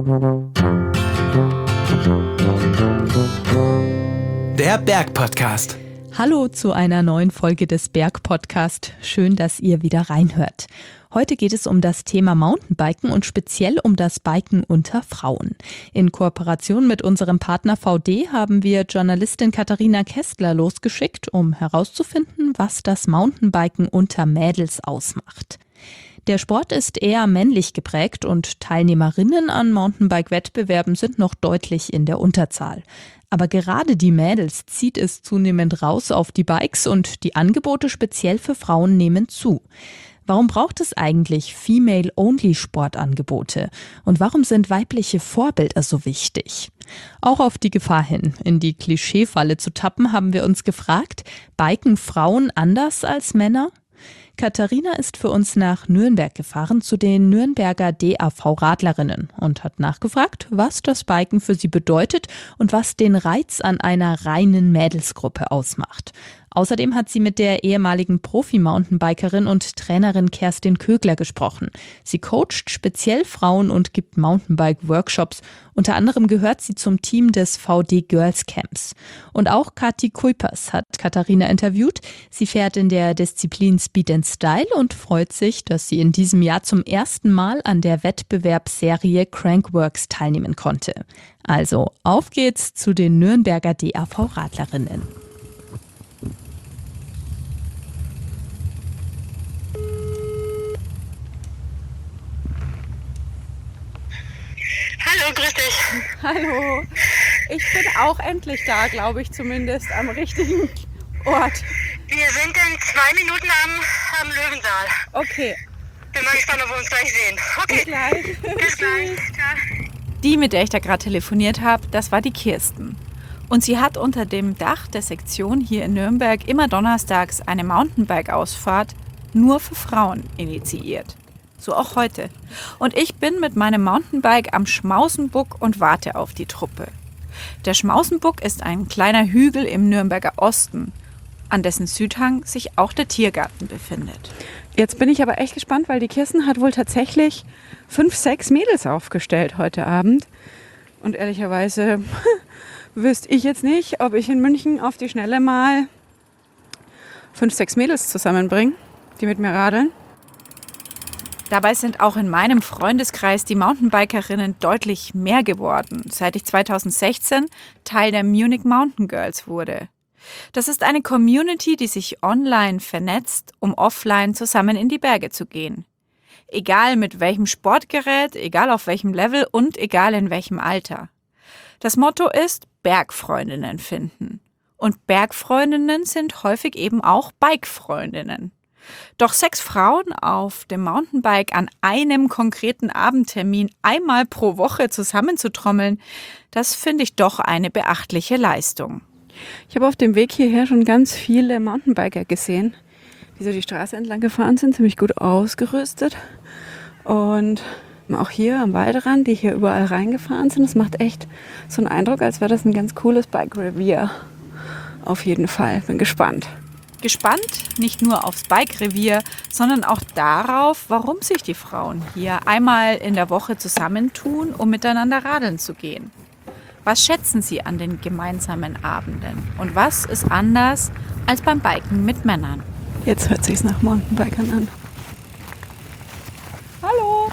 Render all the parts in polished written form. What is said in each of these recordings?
Der Berg-Podcast. Hallo zu einer neuen Folge des Berg-Podcast. Schön, dass ihr wieder reinhört. Heute geht es um das Thema Mountainbiken und speziell um das Biken unter Frauen. In Kooperation mit unserem Partner VD haben wir Journalistin Katharina Kästler losgeschickt, um herauszufinden, was das Mountainbiken unter Mädels ausmacht. Der Sport ist eher männlich geprägt und Teilnehmerinnen an Mountainbike-Wettbewerben sind noch deutlich in der Unterzahl. Aber gerade die Mädels zieht es zunehmend raus auf die Bikes und die Angebote speziell für Frauen nehmen zu. Warum braucht es eigentlich Female-Only-Sportangebote? Und warum sind weibliche Vorbilder so wichtig? Auch auf die Gefahr hin, in die Klischeefalle zu tappen, haben wir uns gefragt, biken Frauen anders als Männer? Katharina ist für uns nach Nürnberg gefahren zu den Nürnberger DAV-Radlerinnen und hat nachgefragt, was das Biken für sie bedeutet und was den Reiz an einer reinen Mädelsgruppe ausmacht. Außerdem hat sie mit der ehemaligen Profi-Mountainbikerin und Trainerin Kerstin Kögler gesprochen. Sie coacht speziell Frauen und gibt Mountainbike-Workshops. Unter anderem gehört sie zum Team des VD Girls Camps. Und auch Kati Kuipers hat Katharina interviewt. Sie fährt in der Disziplin Speed and Style und freut sich, dass sie in diesem Jahr zum ersten Mal an der Wettbewerbsserie Crankworx teilnehmen konnte. Also, auf geht's zu den Nürnberger DAV-Radlerinnen. Hallo, grüß dich. Hallo, ich bin auch endlich da, glaube ich zumindest, am richtigen Ort. Wir sind in 2 Minuten am Löwensaal. Okay. Bin mal gespannt, ob wir uns gleich sehen. Okay. Bis gleich. Bis gleich. Ciao. Die, mit der ich da gerade telefoniert habe, das war die Kirsten. Und sie hat unter dem Dach der Sektion hier in Nürnberg immer donnerstags eine Mountainbike-Ausfahrt nur für Frauen initiiert. So auch heute. Und ich bin mit meinem Mountainbike am Schmausenbuck und warte auf die Truppe. Der Schmausenbuck ist ein kleiner Hügel im Nürnberger Osten, an dessen Südhang sich auch der Tiergarten befindet. Jetzt bin ich aber echt gespannt, weil die Kirsten hat wohl tatsächlich 5, 6 Mädels aufgestellt heute Abend. Und ehrlicherweise wüsste ich jetzt nicht, ob ich in München auf die Schnelle mal 5, 6 Mädels zusammenbringe, die mit mir radeln. Dabei sind auch in meinem Freundeskreis die Mountainbikerinnen deutlich mehr geworden, seit ich 2016 Teil der Munich Mountain Girls wurde. Das ist eine Community, die sich online vernetzt, um offline zusammen in die Berge zu gehen. Egal mit welchem Sportgerät, egal auf welchem Level und egal in welchem Alter. Das Motto ist Bergfreundinnen finden. Und Bergfreundinnen sind häufig eben auch Bikefreundinnen. Doch 6 Frauen auf dem Mountainbike an einem konkreten Abendtermin einmal pro Woche zusammenzutrommeln, das finde ich doch eine beachtliche Leistung. Ich habe auf dem Weg hierher schon ganz viele Mountainbiker gesehen, die so die Straße entlang gefahren sind, ziemlich gut ausgerüstet. Und auch hier am Waldrand, die hier überall reingefahren sind, das macht echt so einen Eindruck, als wäre das ein ganz cooles Bike-Revier. Auf jeden Fall, bin gespannt. Gespannt nicht nur aufs Bike-Revier, sondern auch darauf, warum sich die Frauen hier einmal in der Woche zusammentun, um miteinander radeln zu gehen. Was schätzen sie an den gemeinsamen Abenden? Und was ist anders als beim Biken mit Männern? Jetzt hört sich's nach Mountainbikern an. Hallo!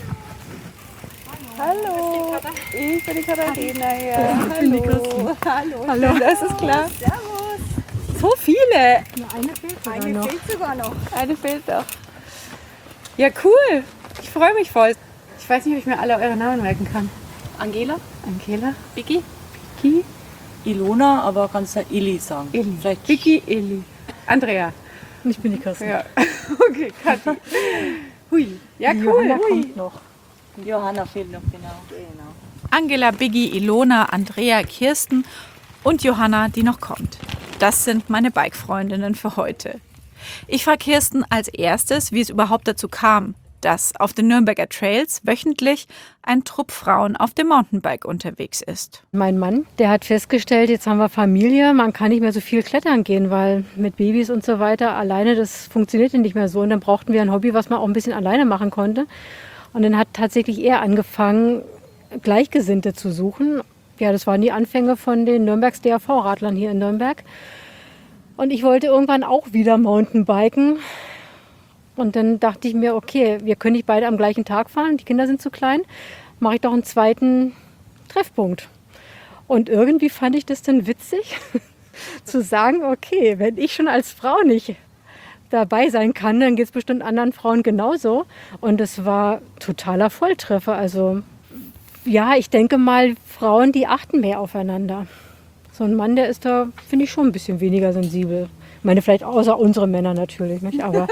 Hallo! Ich bin die Katharina hier. Hallo! Hallo! Das ist klar. So viele! Eine fehlt sogar noch. Eine fehlt doch. Ja, cool. Ich freue mich voll. Ich weiß nicht, ob ich mir alle eure Namen merken kann. Angela, Vicky, Ilona, aber kannst du Ili sagen. Eli. Vielleicht Vicky, Eli. Andrea. Ich bin die Kirsten. Ja. Okay, Kathi. Hui. Ja, Die cool. Johanna Hui. kommt noch. Die Johanna fehlt noch, genau. Angela, Biggie, Ilona, Andrea, Kirsten und Johanna, die noch kommt. Das sind meine Bike-Freundinnen für heute. Ich frage Kirsten als erstes, wie es überhaupt dazu kam, dass auf den Nürnberger Trails wöchentlich ein Trupp Frauen auf dem Mountainbike unterwegs ist. Mein Mann, der hat festgestellt, jetzt haben wir Familie, man kann nicht mehr so viel klettern gehen, weil mit Babys und so weiter alleine, das funktionierte nicht mehr so. Und dann brauchten wir ein Hobby, was man auch ein bisschen alleine machen konnte. Und dann hat tatsächlich er angefangen, Gleichgesinnte zu suchen. Ja, das waren die Anfänge von den Nürnbergs DAV-Radlern hier in Nürnberg. Und ich wollte irgendwann auch wieder Mountainbiken. Und dann dachte ich mir, okay, wir können nicht beide am gleichen Tag fahren, die Kinder sind zu klein, mache ich doch einen zweiten Treffpunkt. Und irgendwie fand ich das dann witzig, zu sagen, okay, wenn ich schon als Frau nicht dabei sein kann, dann geht es bestimmt anderen Frauen genauso. Und es war totaler Volltreffer. Also ja, ich denke mal, Frauen, die achten mehr aufeinander. So ein Mann, der ist da, finde ich, schon ein bisschen weniger sensibel. Ich meine, vielleicht außer unsere Männer natürlich, nicht? Aber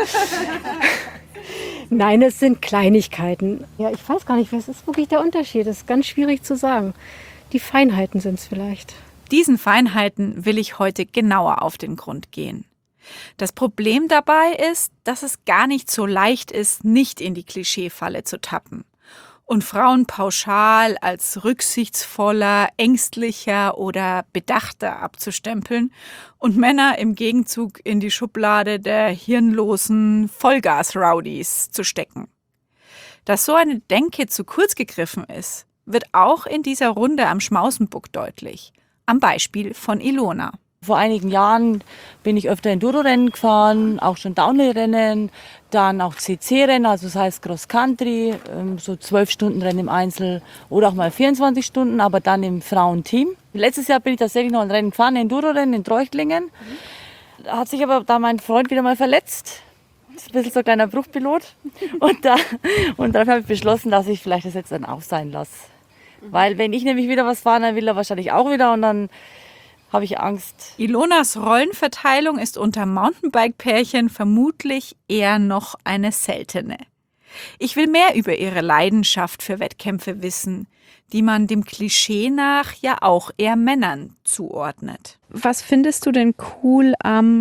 nein, es sind Kleinigkeiten. Ja, ich weiß gar nicht, was ist wirklich der Unterschied? Das ist ganz schwierig zu sagen. Die Feinheiten sind es vielleicht. Diesen Feinheiten will ich heute genauer auf den Grund gehen. Das Problem dabei ist, dass es gar nicht so leicht ist, nicht in die Klischeefalle zu tappen und Frauen pauschal als rücksichtsvoller, ängstlicher oder bedachter abzustempeln und Männer im Gegenzug in die Schublade der hirnlosen Vollgas-Rowdies zu stecken. Dass so eine Denke zu kurz gegriffen ist, wird auch in dieser Runde am Schmausenbuck deutlich. Am Beispiel von Ilona. Vor einigen Jahren bin ich öfter Enduro-Rennen gefahren, auch schon Downhill-Rennen, dann auch CC-Rennen, also das heißt Cross-Country, so 12-Stunden-Rennen im Einzel oder auch mal 24 Stunden, aber dann im Frauenteam. Letztes Jahr bin ich tatsächlich noch ein Rennen gefahren, ein Enduro-Rennen in Treuchtlingen. Da hat sich aber da mein Freund wieder mal verletzt. Das ist ein bisschen so ein kleiner Bruchpilot. Und dann habe ich beschlossen, dass ich vielleicht das jetzt dann auch sein lasse. Weil wenn ich nämlich wieder was fahre, dann will er wahrscheinlich auch wieder und dann habe ich Angst. Ilonas Rollenverteilung ist unter Mountainbike-Pärchen vermutlich eher noch eine seltene. Ich will mehr über ihre Leidenschaft für Wettkämpfe wissen, die man dem Klischee nach ja auch eher Männern zuordnet. Was findest du denn cool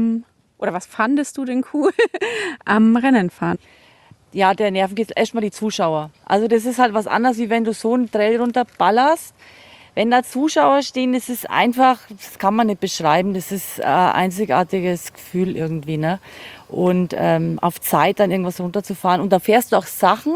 oder was fandest du denn cool am Rennenfahren? Ja, der nervt jetzt erstmal die Zuschauer. Also das ist halt was anderes, wie wenn du so einen Trail runterballerst. Wenn da Zuschauer stehen, das ist einfach, das kann man nicht beschreiben, das ist ein einzigartiges Gefühl irgendwie, ne? Und auf Zeit dann irgendwas runterzufahren. Und da fährst du auch Sachen,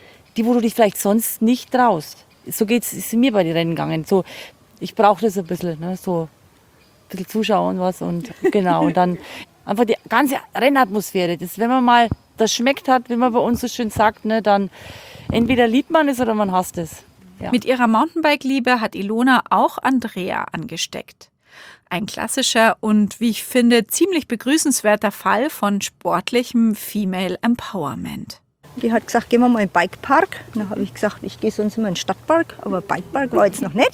wo du dich vielleicht sonst nicht traust. So ist mir bei den Rennen gegangen. So, ich brauche das ein bisschen, ne? So ein bisschen Zuschauer und was und genau. Und dann einfach die ganze Rennatmosphäre, das, wenn man mal das schmeckt hat, wie man bei uns so schön sagt, ne, dann entweder liebt man es oder man hasst es. Ja. Mit ihrer Mountainbike-Liebe hat Ilona auch Andrea angesteckt. Ein klassischer und, wie ich finde, ziemlich begrüßenswerter Fall von sportlichem Female Empowerment. Die hat gesagt, gehen wir mal in den Bikepark. Dann habe ich gesagt, ich gehe sonst immer in den Stadtpark, aber Bikepark war jetzt noch nicht.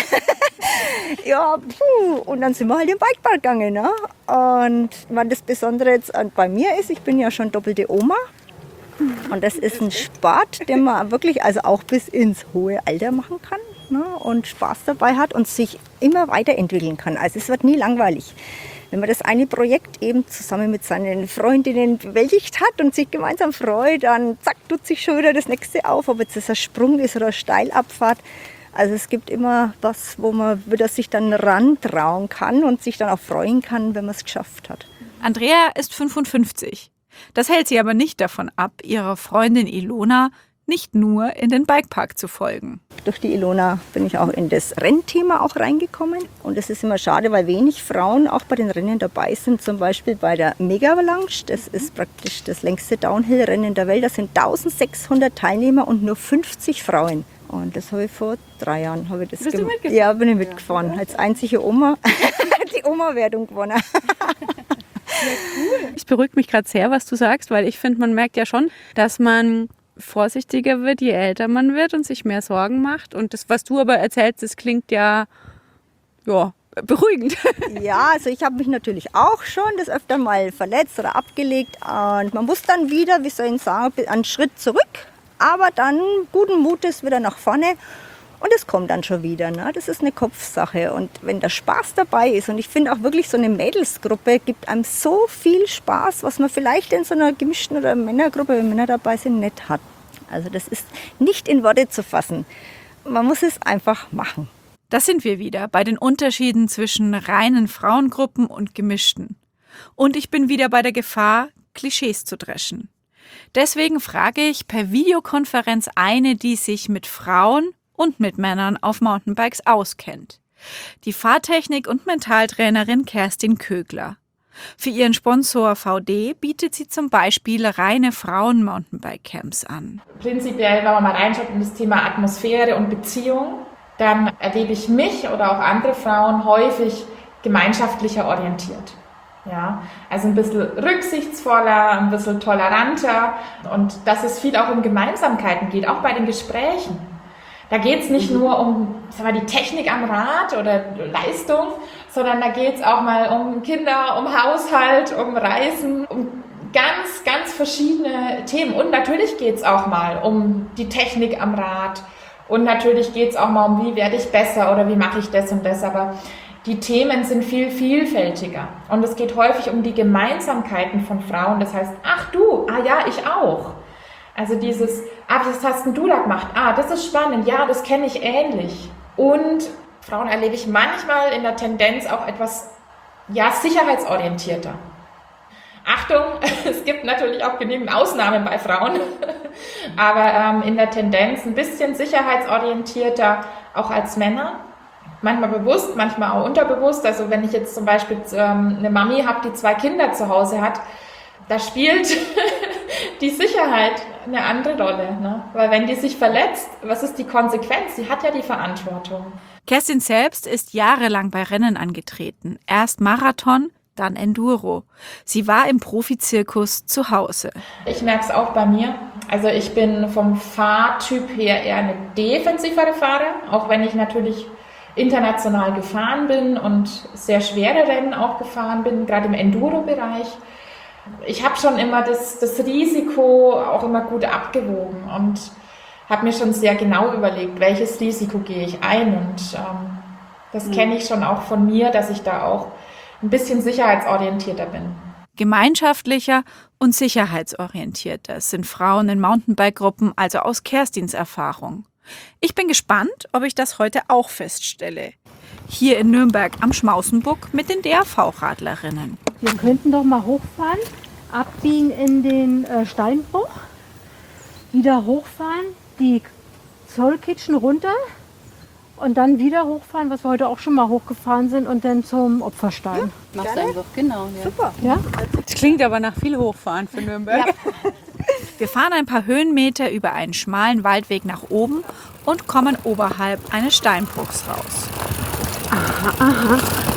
Ja, und dann sind wir halt im Bikepark gegangen. Ne? Und was das Besondere jetzt bei mir ist, ich bin ja schon doppelte Oma. Und das ist ein Sport, den man wirklich also auch bis ins hohe Alter machen kann, ne? Und Spaß dabei hat und sich immer weiterentwickeln kann. Also es wird nie langweilig. Wenn man das eine Projekt eben zusammen mit seinen Freundinnen bewältigt hat und sich gemeinsam freut, dann zack, tut sich schon wieder das nächste auf, ob jetzt das ein Sprung ist oder eine Steilabfahrt. Also es gibt immer was, wo man wieder sich dann rantrauen kann und sich dann auch freuen kann, wenn man es geschafft hat. Andrea ist 55. Das hält sie aber nicht davon ab, ihrer Freundin Ilona nicht nur in den Bikepark zu folgen. Durch die Ilona bin ich auch in das Rennthema auch reingekommen. Und es ist immer schade, weil wenig Frauen auch bei den Rennen dabei sind. Zum Beispiel bei der Mega Avalanche. Das ist praktisch das längste Downhill-Rennen der Welt. Da sind 1600 Teilnehmer und nur 50 Frauen. Und das habe ich vor 3 Jahren gemacht. Bist du mitgefahren? Ja, bin ich mitgefahren. Als einzige Oma die Oma-Wertung gewonnen. Es beruhigt mich gerade sehr, was du sagst, weil ich finde, man merkt ja schon, dass man vorsichtiger wird, je älter man wird und sich mehr Sorgen macht. Und das, was du aber erzählst, das klingt ja beruhigend. Ja, also ich habe mich natürlich auch schon das öfter mal verletzt oder abgelegt. Und man muss dann wieder, wie soll ich sagen, einen Schritt zurück, aber dann guten Mutes wieder nach vorne. Und es kommt dann schon wieder. Ne? Das ist eine Kopfsache. Und wenn der Spaß dabei ist, und ich finde auch wirklich so eine Mädelsgruppe gibt einem so viel Spaß, was man vielleicht in so einer gemischten oder Männergruppe, wenn Männer dabei sind, nicht hat. Also das ist nicht in Worte zu fassen. Man muss es einfach machen. Da sind wir wieder bei den Unterschieden zwischen reinen Frauengruppen und gemischten. Und ich bin wieder bei der Gefahr, Klischees zu dreschen. Deswegen frage ich per Videokonferenz eine, die sich mit Frauen und mit Männern auf Mountainbikes auskennt. Die Fahrtechnik- und Mentaltrainerin Kerstin Kögler. Für ihren Sponsor VD bietet sie zum Beispiel reine Frauen-Mountainbike-Camps an. Prinzipiell, wenn man mal reinschaut in das Thema Atmosphäre und Beziehung, dann erlebe ich mich oder auch andere Frauen häufig gemeinschaftlicher orientiert. Ja, also ein bisschen rücksichtsvoller, ein bisschen toleranter und dass es viel auch um Gemeinsamkeiten geht, auch bei den Gesprächen. Da geht es nicht nur um die Technik am Rad oder Leistung, sondern da geht es auch mal um Kinder, um Haushalt, um Reisen, um ganz, ganz verschiedene Themen. Und natürlich geht es auch mal um die Technik am Rad. Und natürlich geht es auch mal um, wie werde ich besser oder wie mache ich das und das. Aber die Themen sind viel vielfältiger. Und es geht häufig um die Gemeinsamkeiten von Frauen. Das heißt, ach du, ah ja, ich auch. Also dieses, was hast denn du da gemacht? Das ist spannend, ja, das kenne ich ähnlich. Und Frauen erlebe ich manchmal in der Tendenz auch etwas, sicherheitsorientierter. Achtung, es gibt natürlich auch genügend Ausnahmen bei Frauen, aber in der Tendenz ein bisschen sicherheitsorientierter auch als Männer. Manchmal bewusst, manchmal auch unterbewusst. Also wenn ich jetzt zum Beispiel eine Mami habe, die 2 Kinder zu Hause hat, da spielt die Sicherheit eine andere Rolle. Ne? Weil wenn die sich verletzt, was ist die Konsequenz? Sie hat ja die Verantwortung. Kerstin selbst ist jahrelang bei Rennen angetreten. Erst Marathon, dann Enduro. Sie war im Profizirkus zu Hause. Ich merke es auch bei mir. Also ich bin vom Fahrtyp her eher eine defensivere Fahrer, auch wenn ich natürlich international gefahren bin und sehr schwere Rennen auch gefahren bin, gerade im Enduro-Bereich. Ich habe schon immer das Risiko auch immer gut abgewogen und habe mir schon sehr genau überlegt, welches Risiko gehe ich ein. Und das kenne ich schon auch von mir, dass ich da auch ein bisschen sicherheitsorientierter bin. Gemeinschaftlicher und sicherheitsorientierter sind Frauen in Mountainbike-Gruppen, also aus Kerstins Erfahrung. Ich bin gespannt, ob ich das heute auch feststelle. Hier in Nürnberg am Schmausenbuck mit den DRV-Radlerinnen. Wir könnten doch mal hochfahren, abbiegen in den Steinbruch, wieder hochfahren, die Zollkitchen runter und dann wieder hochfahren, was wir heute auch schon mal hochgefahren sind, und dann zum Opferstein. Machst du einfach, genau. Ja. Super. Ja? Das klingt aber nach viel Hochfahren für Nürnberg. Ja. Wir fahren ein paar Höhenmeter über einen schmalen Waldweg nach oben und kommen oberhalb eines Steinbruchs raus. Aha.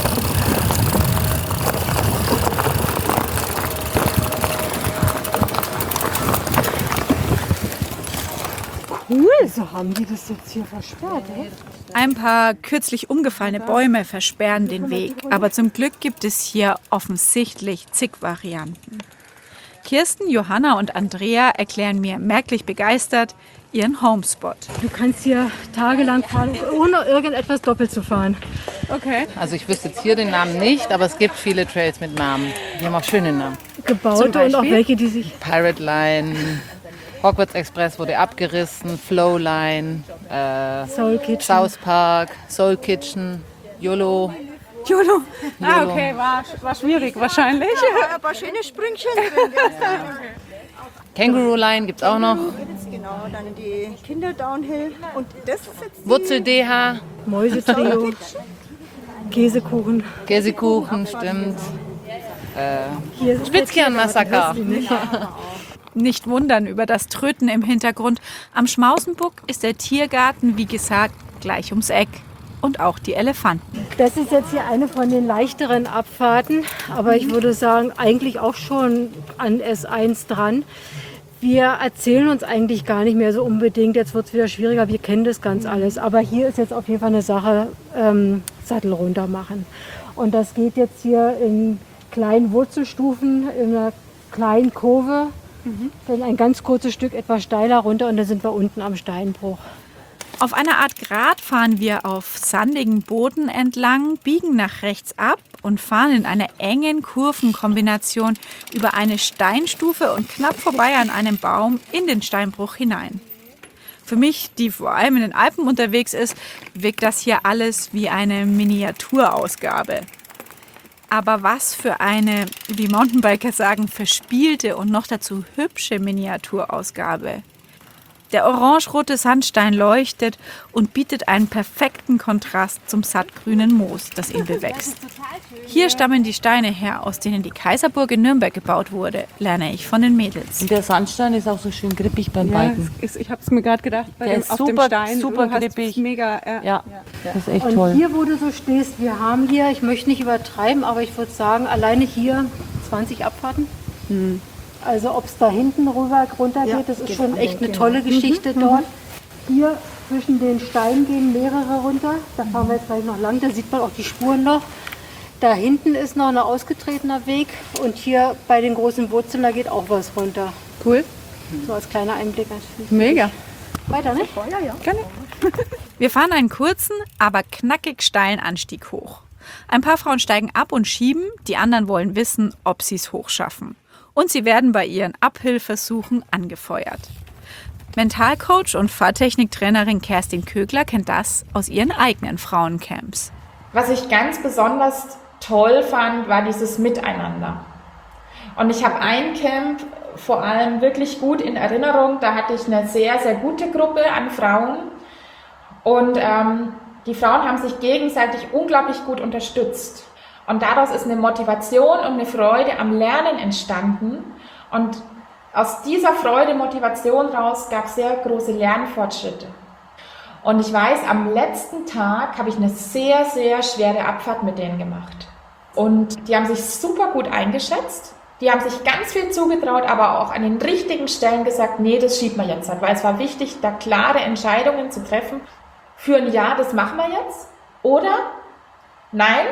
Cool, so haben die das jetzt hier versperrt, ne? Ein paar kürzlich umgefallene Bäume versperren den Weg, aber zum Glück gibt es hier offensichtlich zig Varianten. Kirsten, Johanna und Andrea erklären mir merklich begeistert ihren Homespot. Du kannst hier tagelang fahren, ohne irgendetwas doppelt zu fahren. Okay. Also ich wüsste jetzt hier den Namen nicht, aber es gibt viele Trails mit Namen. Die haben auch schöne Namen. Gebaute und auch welche, die sich... Pirate Line, Hogwarts Express wurde abgerissen, Flow Line, Soul Kitchen. South Park, Soul Kitchen, YOLO. YOLO. Okay, war schwierig wahrscheinlich. Ja, ein paar schöne Sprüngchen drin. Kangaroo Line gibt es auch noch. Genau, dann die Kinder Downhill. Und das ist jetzt Wurzel DH, Mäusetrio, Käsekuchen. Käsekuchen, stimmt. Hier ist Spitzkernmassaker. Nicht wundern über das Tröten im Hintergrund. Am Schmausenbuck ist der Tiergarten, wie gesagt, gleich ums Eck. Und auch die Elefanten. Das ist jetzt hier eine von den leichteren Abfahrten, aber ich würde sagen, eigentlich auch schon an S1 dran. Wir erzählen uns eigentlich gar nicht mehr so unbedingt, jetzt wird es wieder schwieriger, wir kennen das ganz alles. Aber hier ist jetzt auf jeden Fall eine Sache, Sattel runter machen. Und das geht jetzt hier in kleinen Wurzelstufen, in einer kleinen Kurve, dann ein ganz kurzes Stück etwas steiler runter und dann sind wir unten am Steinbruch. Auf einer Art Grat fahren wir auf sandigem Boden entlang, biegen nach rechts ab und fahren in einer engen Kurvenkombination über eine Steinstufe und knapp vorbei an einem Baum in den Steinbruch hinein. Für mich, die vor allem in den Alpen unterwegs ist, wirkt das hier alles wie eine Miniaturausgabe. Aber was für eine, wie Mountainbiker sagen, verspielte und noch dazu hübsche Miniaturausgabe. Der orangerote Sandstein leuchtet und bietet einen perfekten Kontrast zum sattgrünen Moos, das ihn bewächst. Hier stammen die Steine her, aus denen die Kaiserburg in Nürnberg gebaut wurde, lerne ich von den Mädels. Und der Sandstein ist auch so schön grippig beim Biken. Ich habe es mir gerade gedacht, Auf dem Stein. Super grippig. Mega, Ja, das ist echt Und toll. hier, wo du so stehst, wir haben hier, ich möchte nicht übertreiben, aber ich würde sagen, alleine hier 20 Abfahrten. Also ob es da hinten runter geht, das ist schon echt eine tolle Geschichte dort. Hier zwischen den Steinen gehen mehrere runter. Da fahren wir jetzt gleich noch lang, da sieht man auch die Spuren noch. Da hinten ist noch ein ausgetretener Weg und hier bei den großen Wurzeln, da geht auch was runter. Cool. So als kleiner Einblick natürlich. Mega. Weiter, ne? Wir fahren einen kurzen, aber knackig steilen Anstieg hoch. Ein paar Frauen steigen ab und schieben, die anderen wollen wissen, ob sie es hochschaffen. Und sie werden bei ihren Abhilfversuchen angefeuert. Mentalcoach und Fahrtechniktrainerin Kerstin Kögler kennt das aus ihren eigenen Frauencamps. Was ich ganz besonders toll fand, war dieses Miteinander. Und ich habe ein Camp vor allem wirklich gut in Erinnerung. Da hatte ich eine sehr, sehr gute Gruppe an Frauen. Und die Frauen haben sich gegenseitig unglaublich gut unterstützt. Und daraus ist eine Motivation und eine Freude am Lernen entstanden. Und aus dieser Freude, Motivation raus gab es sehr große Lernfortschritte. Und ich weiß, am letzten Tag habe ich eine sehr, sehr schwere Abfahrt mit denen gemacht. Und die haben sich super gut eingeschätzt. Die haben sich ganz viel zugetraut, aber auch an den richtigen Stellen gesagt, nee, das schieben wir jetzt. Weil es war wichtig, da klare Entscheidungen zu treffen. Für ein Ja, das machen wir jetzt. Oder nein,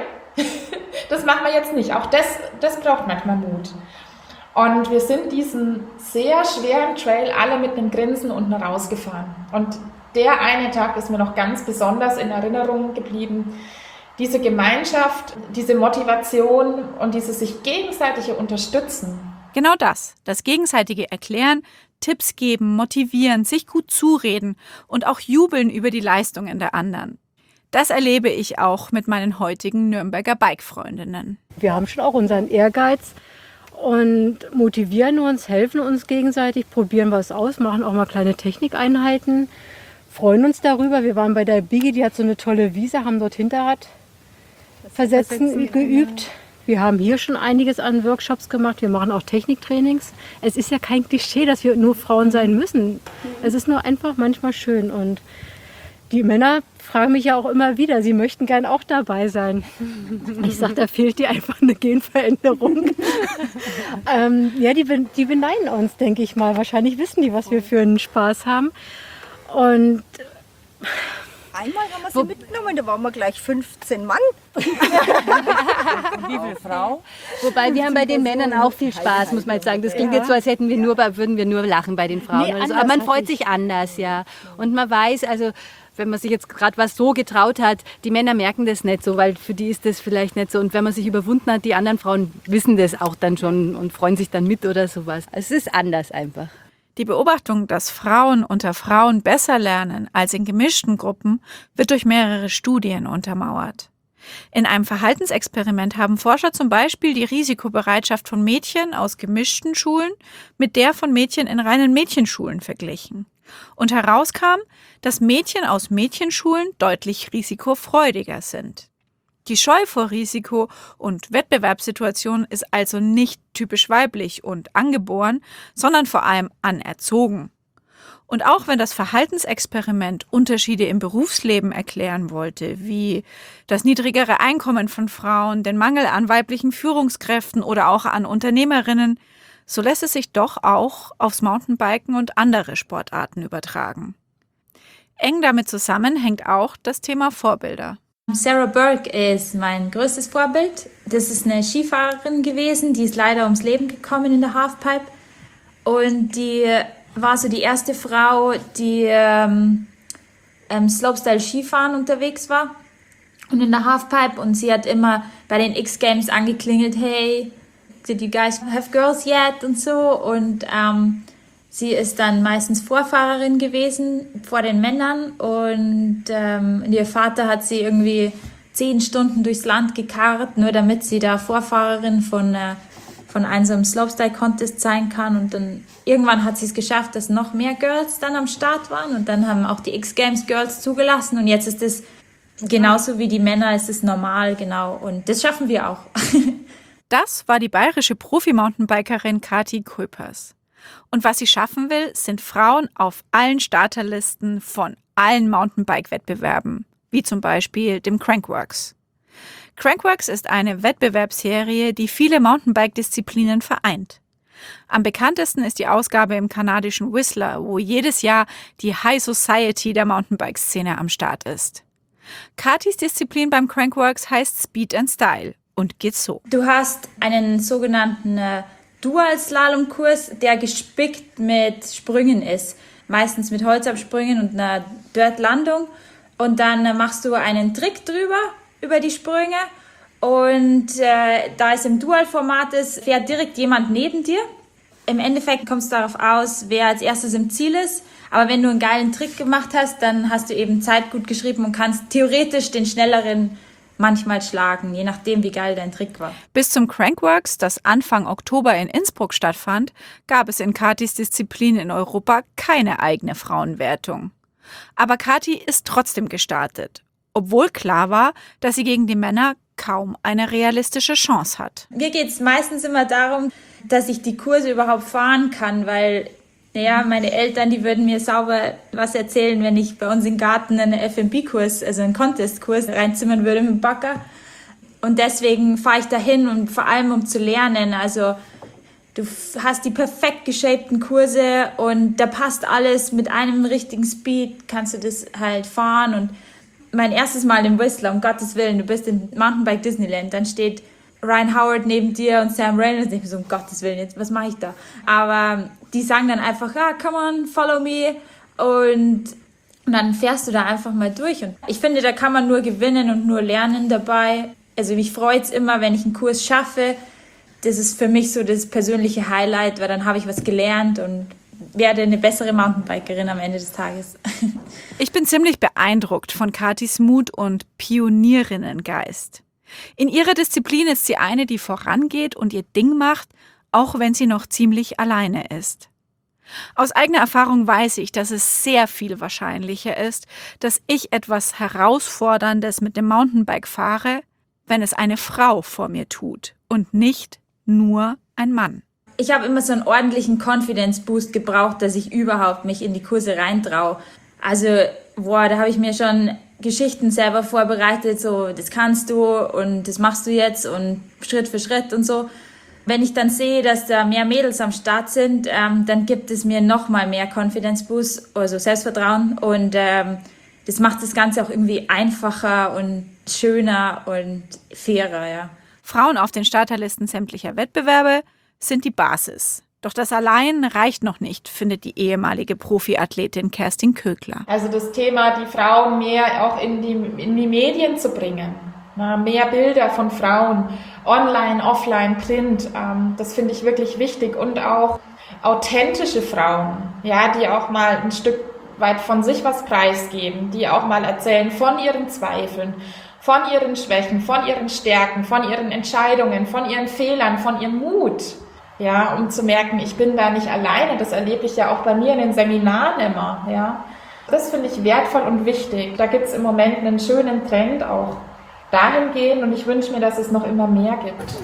das machen wir jetzt nicht. Auch das braucht manchmal Mut. Und wir sind diesen sehr schweren Trail alle mit einem Grinsen unten rausgefahren. Und der eine Tag ist mir noch ganz besonders in Erinnerung geblieben. Diese Gemeinschaft, diese Motivation und dieses sich gegenseitige Unterstützen. Genau das gegenseitige Erklären, Tipps geben, motivieren, sich gut zureden und auch jubeln über die Leistungen der anderen. Das erlebe ich auch mit meinen heutigen Nürnberger Bike-Freundinnen. Wir haben schon auch unseren Ehrgeiz und motivieren uns, helfen uns gegenseitig, probieren was aus, machen auch mal kleine Technikeinheiten, freuen uns darüber. Wir waren bei der Biggie, die hat so eine tolle Wiese, haben dort Hinterrad versetzen geübt. Wir haben hier schon einiges an Workshops gemacht. Wir machen auch Techniktrainings. Es ist ja kein Klischee, dass wir nur Frauen sein müssen. Es ist nur einfach manchmal schön. Und die Männer fragen mich ja auch immer wieder, sie möchten gern auch dabei sein. Ich sage, da fehlt dir einfach eine Genveränderung. Ja, die beneiden uns, denke ich mal. Wahrscheinlich wissen die, was wir für einen Spaß haben. Und einmal haben wir sie mitgenommen, da waren wir gleich 15 Mann. Und wie viele Frauen? Wobei wir haben bei den Männern auch viel Spaß, muss man jetzt sagen. Das klingt jetzt so, als würden wir nur lachen bei den Frauen. Nee, oder so. Aber man freut sich anders, ja. Und man weiß, also wenn man sich jetzt gerade was so getraut hat, die Männer merken das nicht so, weil für die ist das vielleicht nicht so. Und wenn man sich überwunden hat, die anderen Frauen wissen das auch dann schon und freuen sich dann mit oder sowas. Es ist anders einfach. Die Beobachtung, dass Frauen unter Frauen besser lernen als in gemischten Gruppen, wird durch mehrere Studien untermauert. In einem Verhaltensexperiment haben Forscher zum Beispiel die Risikobereitschaft von Mädchen aus gemischten Schulen mit der von Mädchen in reinen Mädchenschulen verglichen. Und herauskam, dass Mädchen aus Mädchenschulen deutlich risikofreudiger sind. Die Scheu vor Risiko und Wettbewerbssituationen ist also nicht typisch weiblich und angeboren, sondern vor allem anerzogen. Und auch wenn das Verhaltensexperiment Unterschiede im Berufsleben erklären wollte, wie das niedrigere Einkommen von Frauen, den Mangel an weiblichen Führungskräften oder auch an Unternehmerinnen, so lässt es sich doch auch aufs Mountainbiken und andere Sportarten übertragen. Eng damit zusammen hängt auch das Thema Vorbilder. Sarah Burke ist mein größtes Vorbild. Das ist eine Skifahrerin gewesen, die ist leider ums Leben gekommen in der Halfpipe. Und die war so die erste Frau, die Slopestyle-Skifahren unterwegs war und in der Halfpipe. Und sie hat immer bei den X-Games angeklingelt, hey, did you guys have girls yet? Und so. Und sie ist dann meistens Vorfahrerin gewesen vor den Männern und ihr Vater hat sie irgendwie 10 Stunden durchs Land gekarrt, nur damit sie da Vorfahrerin von von einem so einem Slopestyle-Contest sein kann. Und dann irgendwann hat sie es geschafft, dass noch mehr Girls dann am Start waren. Und dann haben auch die X-Games Girls zugelassen. Und jetzt ist es genauso wie die Männer, ist es normal, genau. Und das schaffen wir auch. Das war die bayerische Profi-Mountainbikerin Kathi Kuipers. Und was sie schaffen will, sind Frauen auf allen Starterlisten von allen Mountainbike-Wettbewerben, wie zum Beispiel dem Crankworx. Crankworx ist eine Wettbewerbsserie, die viele Mountainbike-Disziplinen vereint. Am bekanntesten ist die Ausgabe im kanadischen Whistler, wo jedes Jahr die High Society der Mountainbike-Szene am Start ist. Kathis Disziplin beim Crankworx heißt Speed and Style und geht so. Du hast einen sogenannten Dual-Slalom-Kurs, der gespickt mit Sprüngen ist. Meistens mit Holzabsprüngen und einer Dirt-Landung. Und dann machst du einen Trick drüber, über die Sprünge. Und da es im Dual-Format ist, fährt direkt jemand neben dir. Im Endeffekt kommt es darauf aus, wer als erstes im Ziel ist. Aber wenn du einen geilen Trick gemacht hast, dann hast du eben Zeit gut geschrieben und kannst theoretisch den Schnelleren manchmal schlagen, je nachdem, wie geil dein Trick war. Bis zum Crankworx, das Anfang Oktober in Innsbruck stattfand, gab es in Kathis Disziplin in Europa keine eigene Frauenwertung. Aber Kathi ist trotzdem gestartet, obwohl klar war, dass sie gegen die Männer kaum eine realistische Chance hat. Mir geht es meistens immer darum, dass ich die Kurse überhaupt fahren kann, weil meine Eltern, die würden mir sauber was erzählen, wenn ich bei uns im Garten einen FMP-Kurs, also einen Contest-Kurs reinzimmern würde mit dem Bagger. Und deswegen fahre ich dahin und vor allem um zu lernen. Also du hast die perfekt geshapten Kurse und da passt alles mit einem richtigen Speed, kannst du das halt fahren. Und mein erstes Mal im Whistler, um Gottes Willen, du bist in Mountainbike Disneyland, dann steht Ryan Howard neben dir und Sam Reynolds. Ich bin so, um Gottes Willen, jetzt, was mache ich da? Aber die sagen dann einfach, come on, follow me. Und dann fährst du da einfach mal durch. Und ich finde, da kann man nur gewinnen und nur lernen dabei. Also mich freut es immer, wenn ich einen Kurs schaffe. Das ist für mich so das persönliche Highlight, weil dann habe ich was gelernt und werde eine bessere Mountainbikerin am Ende des Tages. Ich bin ziemlich beeindruckt von Kathis Mut und Pionierinnengeist. In ihrer Disziplin ist sie eine, die vorangeht und ihr Ding macht, auch wenn sie noch ziemlich alleine ist. Aus eigener Erfahrung weiß ich, dass es sehr viel wahrscheinlicher ist, dass ich etwas Herausforderndes mit dem Mountainbike fahre, wenn es eine Frau vor mir tut und nicht nur ein Mann. Ich habe immer so einen ordentlichen Confidence-Boost gebraucht, dass ich überhaupt mich in die Kurse reintraue. Also, da habe ich mir schon Geschichten selber vorbereitet, so, das kannst du und das machst du jetzt und Schritt für Schritt und so. Wenn ich dann sehe, dass da mehr Mädels am Start sind, dann gibt es mir nochmal mehr Confidence Boost, also Selbstvertrauen und das macht das Ganze auch irgendwie einfacher und schöner und fairer, ja. Frauen auf den Starterlisten sämtlicher Wettbewerbe sind die Basis. Doch das allein reicht noch nicht, findet die ehemalige Profiathletin Kerstin Kögler. Also das Thema, die Frauen mehr auch in die Medien zu bringen. Mehr Bilder von Frauen, online, offline, print, das finde ich wirklich wichtig. Und auch authentische Frauen, ja, die auch mal ein Stück weit von sich was preisgeben, die auch mal erzählen von ihren Zweifeln, von ihren Schwächen, von ihren Stärken, von ihren Entscheidungen, von ihren Fehlern, von ihrem Mut. Ja, um zu merken, ich bin da nicht alleine. Das erlebe ich ja auch bei mir in den Seminaren immer. Ja, das finde ich wertvoll und wichtig. Da gibt es im Moment einen schönen Trend auch dahingehend und ich wünsche mir, dass es noch immer mehr gibt.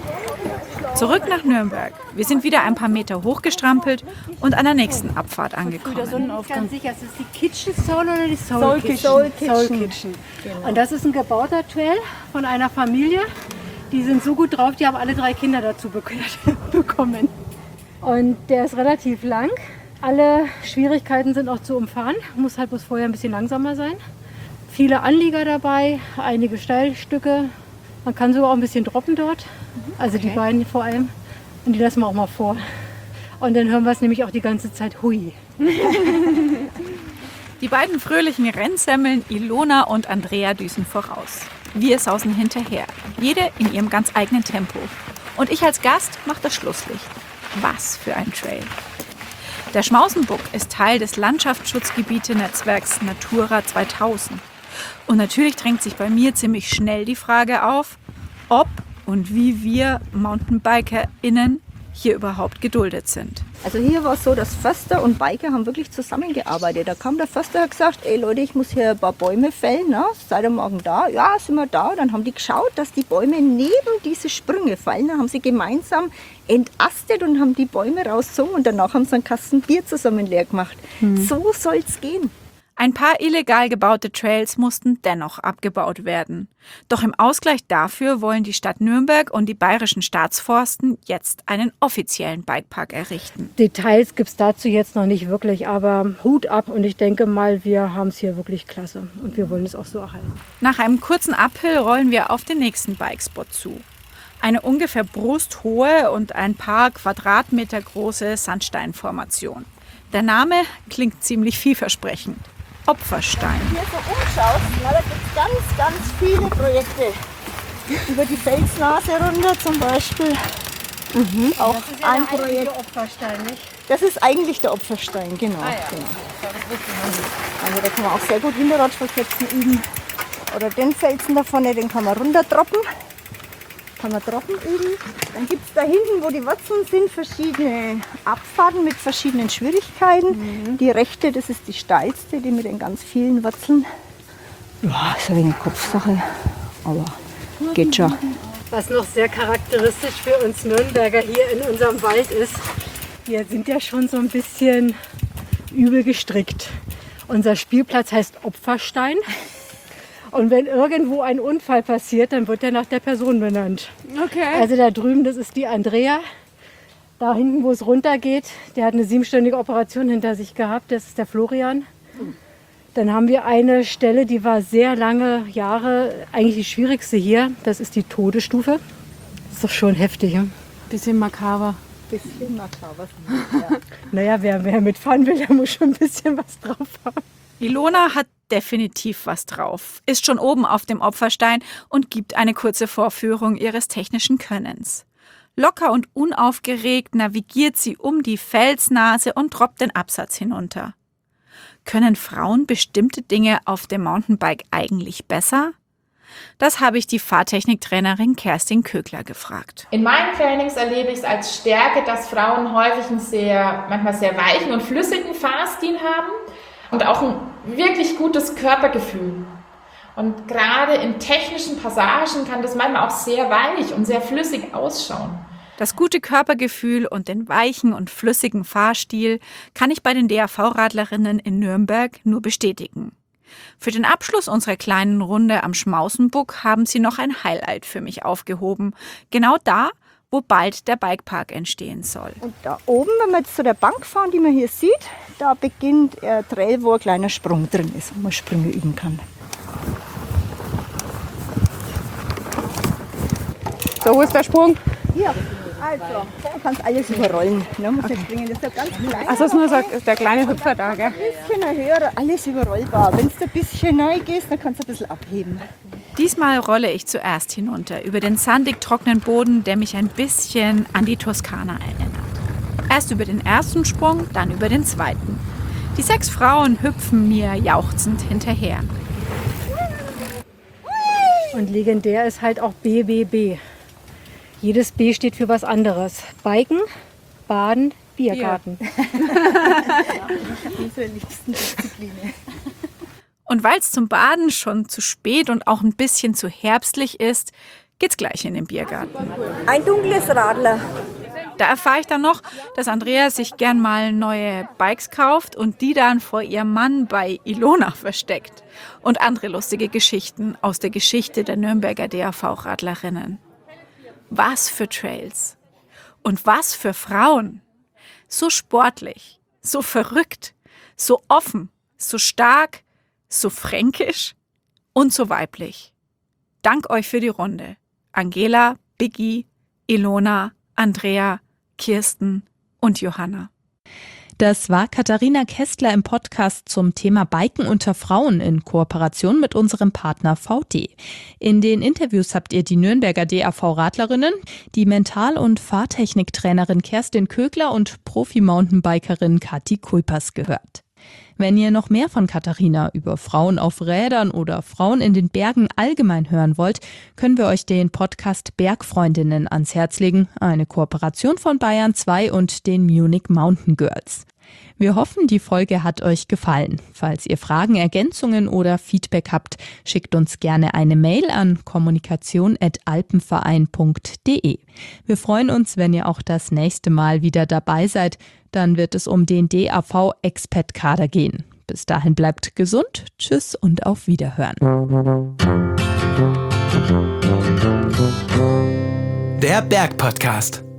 Zurück nach Nürnberg. Wir sind wieder ein paar Meter hochgestrampelt und an der nächsten Abfahrt angekommen. Ganz sicher, ist es die Kitchen Soul oder die Soul Kitchen? Soul Kitchen. Genau. Und das ist ein gebauter Trail von einer Familie. Die sind so gut drauf, die haben alle 3 Kinder dazu bekommen. Und der ist relativ lang. Alle Schwierigkeiten sind auch zu umfahren. Muss halt bloß vorher ein bisschen langsamer sein. Viele Anlieger dabei, einige Steilstücke. Man kann sogar auch ein bisschen droppen dort. Also die beiden vor allem. Und die lassen wir auch mal vor. Und dann hören wir es nämlich auch die ganze Zeit hui. Die beiden fröhlichen Rennsemmeln Ilona und Andrea düsen voraus. Wir sausen hinterher, jede in ihrem ganz eigenen Tempo. Und ich als Gast mache das Schlusslicht. Was für ein Trail. Der Schmausenbuck ist Teil des Landschaftsschutzgebiete-Netzwerks Natura 2000. Und natürlich drängt sich bei mir ziemlich schnell die Frage auf, ob und wie wir MountainbikerInnen hier überhaupt geduldet sind. Also hier war es so, dass Förster und Biker haben wirklich zusammengearbeitet. Da kam der Förster und hat gesagt, ey Leute, ich muss hier ein paar Bäume fällen, ne? Seid ihr morgen da? Ja, sind wir da. Dann haben die geschaut, dass die Bäume neben diese Sprünge fallen. Dann haben sie gemeinsam entastet und haben die Bäume rausgezogen und danach haben sie einen Kasten Bier zusammen leer gemacht. So soll es gehen. Ein paar illegal gebaute Trails mussten dennoch abgebaut werden. Doch im Ausgleich dafür wollen die Stadt Nürnberg und die bayerischen Staatsforsten jetzt einen offiziellen Bikepark errichten. Details gibt es dazu jetzt noch nicht wirklich, aber Hut ab und ich denke mal, wir haben es hier wirklich klasse und wir wollen es auch so erhalten. Nach einem kurzen Uphill rollen wir auf den nächsten Bikespot zu. Eine ungefähr brusthohe und ein paar Quadratmeter große Sandsteinformation. Der Name klingt ziemlich vielversprechend. Opferstein. Wenn du hier so umschaust, da gibt es ganz, ganz viele Projekte. Über die Felsnase runter zum Beispiel. Auch Das ist ja ein der eigentliche Projekt. Opferstein, nicht? Das ist eigentlich der Opferstein, genau. Genau. Also da kann man auch sehr gut Hinterradverketzen üben. Oder den Felsen da vorne, den kann man runterdroppen. Kann man trocken üben. Dann gibt es da hinten, wo die Wurzeln sind, verschiedene Abfahrten mit verschiedenen Schwierigkeiten. Die rechte, das ist die steilste, die mit den ganz vielen Wurzeln. Ja, ist ein wenig Kopfsache, aber geht schon. Was noch sehr charakteristisch für uns Nürnberger hier in unserem Wald ist, wir sind ja schon so ein bisschen übel gestrickt. Unser Spielplatz heißt Opferstein. Und wenn irgendwo ein Unfall passiert, dann wird er nach der Person benannt. Okay. Also da drüben, das ist die Andrea. Da hinten, wo es runtergeht, der hat eine 7-stündige Operation hinter sich gehabt. Das ist der Florian. Dann haben wir eine Stelle, die war sehr lange Jahre eigentlich die schwierigste hier. Das ist die Todesstufe. Das ist doch schon heftig. Ja? Bisschen makaber. Bisschen makaber. Ja. Naja, wer mitfahren will, der muss schon ein bisschen was drauf haben. Ilona hat definitiv was drauf, ist schon oben auf dem Opferstein und gibt eine kurze Vorführung ihres technischen Könnens. Locker und unaufgeregt navigiert sie um die Felsnase und droppt den Absatz hinunter. Können Frauen bestimmte Dinge auf dem Mountainbike eigentlich besser? Das habe ich die Fahrtechniktrainerin Kerstin Kögler gefragt. In meinen Trainings erlebe ich es als Stärke, dass Frauen häufig einen manchmal sehr weichen und flüssigen Fahrstil haben und auch ein wirklich gutes Körpergefühl. Und gerade in technischen Passagen kann das manchmal auch sehr weich und sehr flüssig ausschauen. Das gute Körpergefühl und den weichen und flüssigen Fahrstil kann ich bei den DAV-Radlerinnen in Nürnberg nur bestätigen. Für den Abschluss unserer kleinen Runde am Schmausenbuck haben sie noch ein Highlight für mich aufgehoben. Genau da, wo bald der Bikepark entstehen soll. Und da oben, wenn wir jetzt zu der Bank fahren, die man hier sieht, da beginnt ein Trail, wo ein kleiner Sprung drin ist, wo man Sprünge üben kann. So, wo ist der Sprung? Hier, also, da kannst du alles überrollen. Ne? Das ist ja ganz klein. Also ist nur so der kleine Hüpfer da, gell? Ein bisschen höher, alles überrollbar. Wenn du ein bisschen neu gehst, dann kannst du ein bisschen abheben. Diesmal rolle ich zuerst hinunter, über den sandig trockenen Boden, der mich ein bisschen an die Toskana erinnert. Erst über den ersten Sprung, dann über den zweiten. Die 6 Frauen hüpfen mir jauchzend hinterher. Und legendär ist halt auch BBB. Jedes B steht für was anderes. Biken, Baden, Biergarten. Diese liebsten Disziplinen. Und weil es zum Baden schon zu spät und auch ein bisschen zu herbstlich ist, geht's gleich in den Biergarten. Ein dunkles Radler. Da erfahre ich dann noch, dass Andrea sich gern mal neue Bikes kauft und die dann vor ihrem Mann bei Ilona versteckt. Und andere lustige Geschichten aus der Geschichte der Nürnberger DAV-Radlerinnen. Was für Trails. Und was für Frauen. So sportlich, so verrückt, so offen, so stark, so fränkisch und so weiblich. Dank euch für die Runde. Angela, Biggie, Ilona, Andrea, Kirsten und Johanna. Das war Katharina Kästler im Podcast zum Thema Biken unter Frauen in Kooperation mit unserem Partner VD. In den Interviews habt ihr die Nürnberger DAV-Radlerinnen, die Mental- und Fahrtechniktrainerin Kerstin Kögler und Profi-Mountainbikerin Kathi Kuipers gehört. Wenn ihr noch mehr von Katharina über Frauen auf Rädern oder Frauen in den Bergen allgemein hören wollt, können wir euch den Podcast Bergfreundinnen ans Herz legen, eine Kooperation von Bayern 2 und den Munich Mountain Girls. Wir hoffen, die Folge hat euch gefallen. Falls ihr Fragen, Ergänzungen oder Feedback habt, schickt uns gerne eine Mail an kommunikation@alpenverein.de. Wir freuen uns, wenn ihr auch das nächste Mal wieder dabei seid. Dann wird es um den DAV-Expat-Kader gehen. Bis dahin bleibt gesund, tschüss und auf Wiederhören. Der Berg-Podcast.